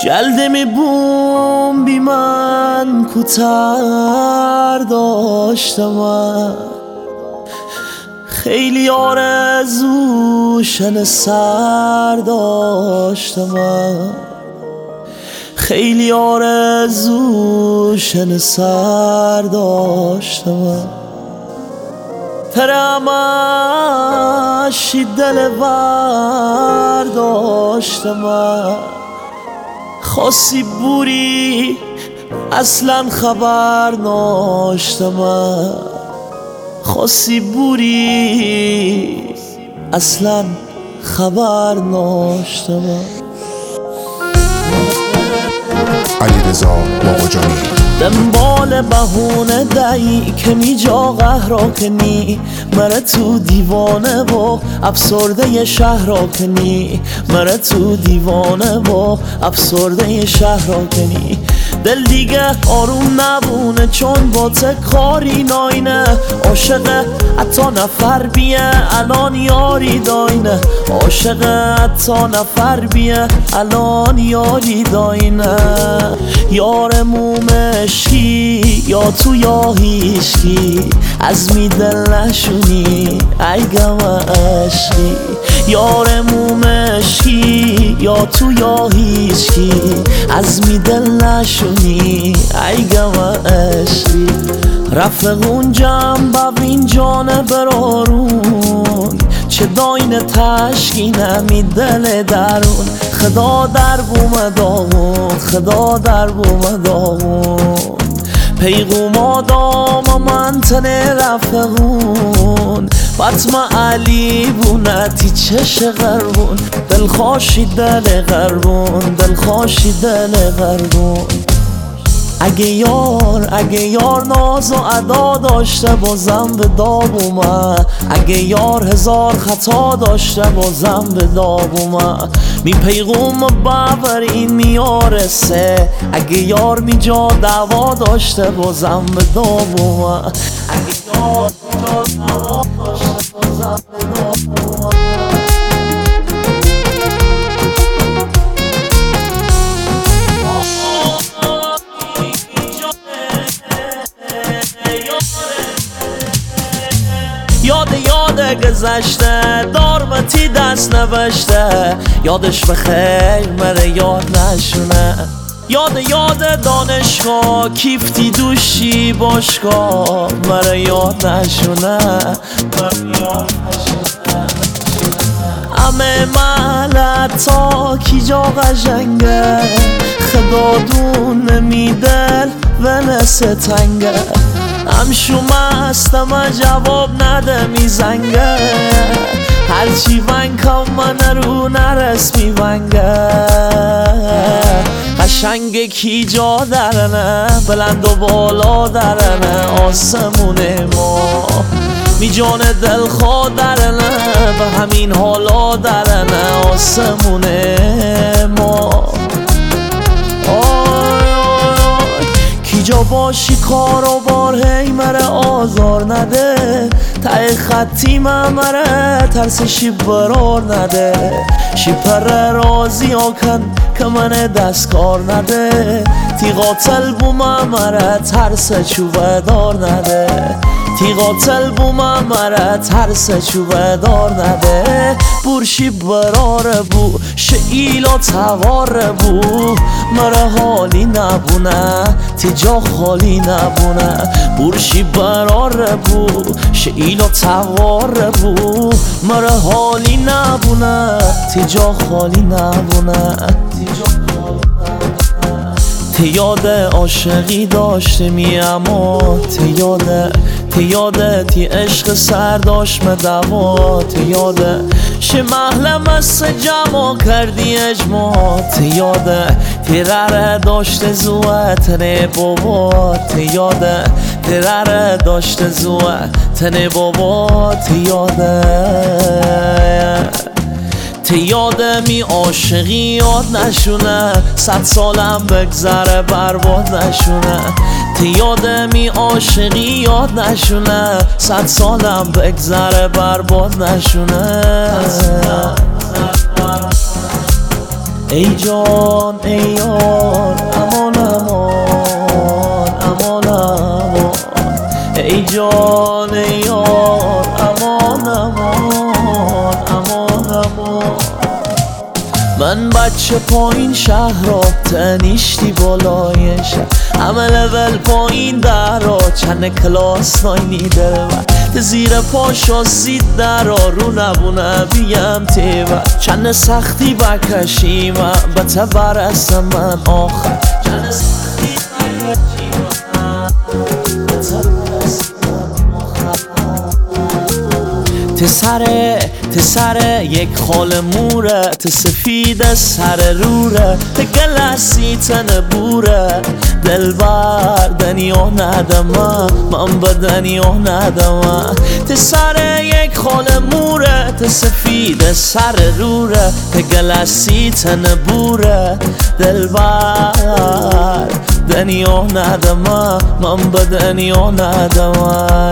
گلدمی بوم بی من کوتر داشتم، خیلی آرزوشن سر داشتم، خیلی آرزوشن سر داشتم. ترمش دل ور داشتم، خاصی بوری اصلا خبر ناشتم، خاصی بوری اصلا خبر ناشتم. علیرضا باقجانی دنبال بهونه دایی که میجا قهرا کنی، مره تو دیوانه و افسرده شهر را کنی، مره تو دیوانه و افسرده شهر را کنی. دل دیگه آروم نبونه چون با کاری ناینه، عاشق حتی نفر بیه الان یاری داینه، عاشق حتی نفر بیه الان یاری داینه. یار مومشی یا تو یا هیشکی، از می دل نشونی ای گم عشقی. یار مومشی یا تو یا هیشکی، از می دل نشونی ای گم عشقی. رفقون جمع ببین جانه برارون، چه داین تشکینه می دل درون. خدا در بوم داغون، خدا در بوم داغون. پیغوم آدام من تنه رفقون، بطمه علی بونتی چش غربون. دلخوشی دل غربون، دلخوشی دل غربون. اگه یار ناز و ادا داشته بازم به داب اومد، اگه یار هزار خطا داشته بازم به داب اومد. می پیغوم ببر این میارسه، اگه یار می جا دعوا داشته بازم به داب اومد، اگه یار می جا دعوا داشته بازم به داب اومد. یاد گذشته دارمتی دست نوشته، یادش بخیر مره یاد نشونه. یاد دانشگاه کیفتی دوشی باشگاه، مره یاد نشونه، همه ملتا کی جا قشنگه، خدا دون نمیدل و نسه تنگه. همشو مستم جواب نده میزنگه، هرچی ونکم من رو نرس میونگه. قشنگ کی جا درنه، بلند و بالا درنه آسمون ما. می جان دل خواه درنه، به همین حالا درنه آسمون ما. جا باشی کار و بار هی مره آزار نده، ته خطی مره ترسشی برار نده. شیپر رازی آکن که من دست کار نده، تی قاتل بو مره ترس چوبه دار نده، تی قاتل بو مره ترس چوبه دار نده. برشی براره بو شئیلا تواره بو، مره حالی نبونه تی جا خالی نبونه. برشی براره بو شئیلا تواره بو، مره حالی نبونه تی جا خالی نبونه. تی یاد عاشقی داشته می اما تی یاده تی عشق سر داشت مدوا. تی یاده شه محلم از جمع کردی اجماع، تی یاده تی رره داشته زوه تنه بابا. تی یاده تی رره داشته زوه تنه بابا. تی یاده می عاشقی یاد نشونه، 100 سالم بگذره برباد نشونه. تی یاده می عاشقی یاد نشونه، 100 سالم بگذره برباد نشونه. ای جان ای یار امان امان امان امان ای جان ای یار امان امان امان امان من بچه پایین شهر را تنیشتی بالای شهر همه لول پایین در را چند کلاس ناینی دلور زیر پاشا زید در را رو نبونه بیم تیور چند سختی بکشیم به تبر است من آخر چند سختی بکشیم به تبر است من آخر تسره یک خال موره تسفید سر روره تگلسی تن بوره دلبر دنیا ندمه من به دنیا ندمه تسره یک خال موره تسفید سر روره تگلسی تن بوره دلبر دنیا ندمه من به دنیا ندمه